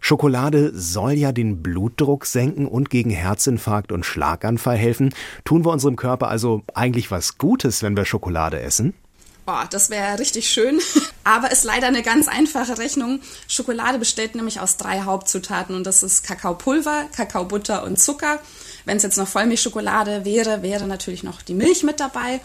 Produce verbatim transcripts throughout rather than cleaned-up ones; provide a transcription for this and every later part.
Schokolade soll ja den Blutdruck senken und gegen Herzinfarkt und Schlaganfall helfen. Tun wir unserem Körper also eigentlich was Gutes, wenn wir Schokolade essen? Oh, das wäre richtig schön, aber ist leider eine ganz einfache Rechnung. Schokolade besteht nämlich aus drei Hauptzutaten und das ist Kakaopulver, Kakaobutter und Zucker. Wenn es jetzt noch Vollmilchschokolade wäre, wäre natürlich noch die Milch mit dabei.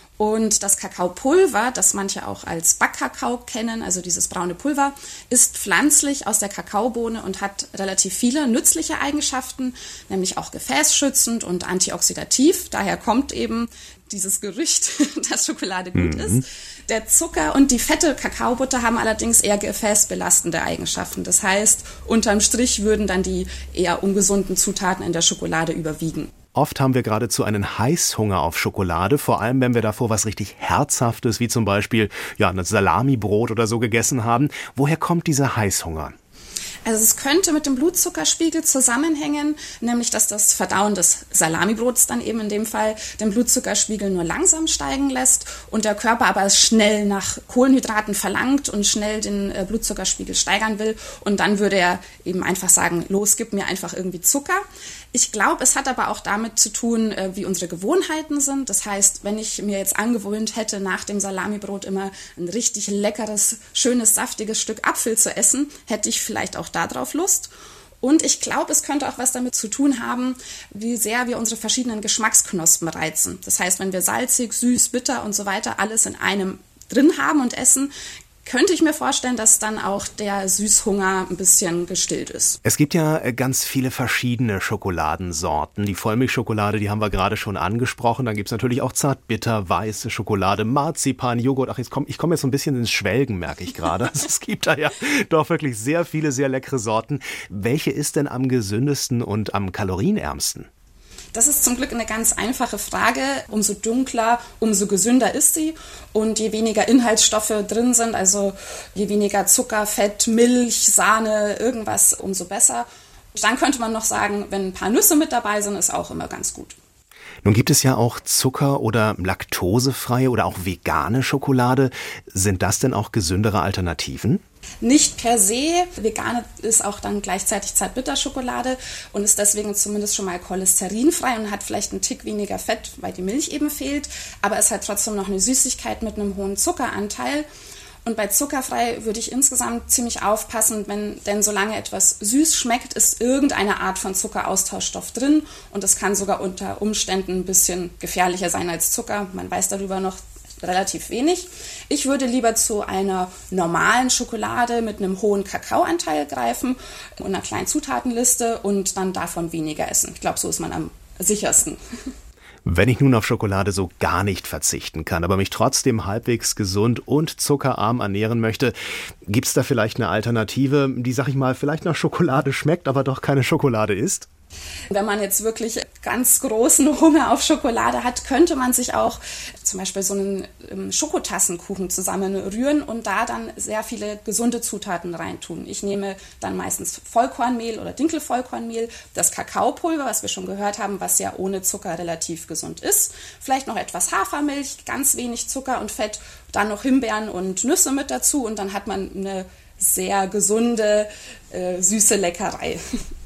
Und das Kakaopulver, das manche auch als Backkakao kennen, also dieses braune Pulver, ist pflanzlich aus der Kakaobohne und hat relativ viele nützliche Eigenschaften, nämlich auch gefäßschützend und antioxidativ. Daher kommt eben dieses Gerücht, dass Schokolade gut mhm. ist. Der Zucker und die fette Kakaobutter haben allerdings eher gefäßbelastende Eigenschaften. Das heißt, unterm Strich würden dann die eher ungesunden Zutaten in der Schokolade überwiegen. Oft haben wir geradezu einen Heißhunger auf Schokolade, vor allem wenn wir davor was richtig Herzhaftes, wie zum Beispiel ja, ein Salamibrot oder so gegessen haben. Woher kommt dieser Heißhunger? Also es könnte mit dem Blutzuckerspiegel zusammenhängen, nämlich dass das Verdauen des Salamibrots dann eben in dem Fall den Blutzuckerspiegel nur langsam steigen lässt und der Körper aber schnell nach Kohlenhydraten verlangt und schnell den Blutzuckerspiegel steigern will und dann würde er eben einfach sagen, los, gib mir einfach irgendwie Zucker. Ich glaube, es hat aber auch damit zu tun, wie unsere Gewohnheiten sind. Das heißt, wenn ich mir jetzt angewöhnt hätte, nach dem Salamibrot immer ein richtig leckeres, schönes, saftiges Stück Apfel zu essen, hätte ich vielleicht auch darauf Lust. Und ich glaube, es könnte auch was damit zu tun haben, wie sehr wir unsere verschiedenen Geschmacksknospen reizen. Das heißt, wenn wir salzig, süß, bitter und so weiter alles in einem drin haben und essen, könnte ich mir vorstellen, dass dann auch der Süßhunger ein bisschen gestillt ist. Es gibt ja ganz viele verschiedene Schokoladensorten. Die Vollmilchschokolade, die haben wir gerade schon angesprochen. Dann gibt es natürlich auch zartbitter, weiße Schokolade, Marzipan, Joghurt. Ach, jetzt komm, ich komme jetzt so ein bisschen ins Schwelgen, merke ich gerade. Also es gibt da ja doch wirklich sehr viele, sehr leckere Sorten. Welche ist denn am gesündesten und am kalorienärmsten? Das ist zum Glück eine ganz einfache Frage. Umso dunkler, umso gesünder ist sie. Und je weniger Inhaltsstoffe drin sind, also je weniger Zucker, Fett, Milch, Sahne, irgendwas, umso besser. Dann könnte man noch sagen, wenn ein paar Nüsse mit dabei sind, ist auch immer ganz gut. Nun gibt es ja auch Zucker- oder laktosefreie oder auch vegane Schokolade. Sind das denn auch gesündere Alternativen? Nicht per se. Vegan ist auch dann gleichzeitig Zartbitterschokolade und ist deswegen zumindest schon mal cholesterinfrei und hat vielleicht einen Tick weniger Fett, weil die Milch eben fehlt. Aber es hat trotzdem noch eine Süßigkeit mit einem hohen Zuckeranteil. Und bei zuckerfrei würde ich insgesamt ziemlich aufpassen, wenn, denn solange etwas süß schmeckt, ist irgendeine Art von Zuckeraustauschstoff drin und es kann sogar unter Umständen ein bisschen gefährlicher sein als Zucker. Man weiß darüber noch relativ wenig. Ich würde lieber zu einer normalen Schokolade mit einem hohen Kakaoanteil greifen und einer kleinen Zutatenliste und dann davon weniger essen. Ich glaube, so ist man am sichersten. Wenn ich nun auf Schokolade so gar nicht verzichten kann, aber mich trotzdem halbwegs gesund und zuckerarm ernähren möchte, gibt es da vielleicht eine Alternative, die, sag ich mal, vielleicht nach Schokolade schmeckt, aber doch keine Schokolade ist? Wenn man jetzt wirklich ganz großen Hunger auf Schokolade hat, könnte man sich auch zum Beispiel so einen Schokotassenkuchen zusammenrühren und da dann sehr viele gesunde Zutaten reintun. Ich nehme dann meistens Vollkornmehl oder Dinkelvollkornmehl, das Kakaopulver, was wir schon gehört haben, was ja ohne Zucker relativ gesund ist. Vielleicht noch etwas Hafermilch, ganz wenig Zucker und Fett, dann noch Himbeeren und Nüsse mit dazu und dann hat man eine sehr gesunde, äh, süße Leckerei.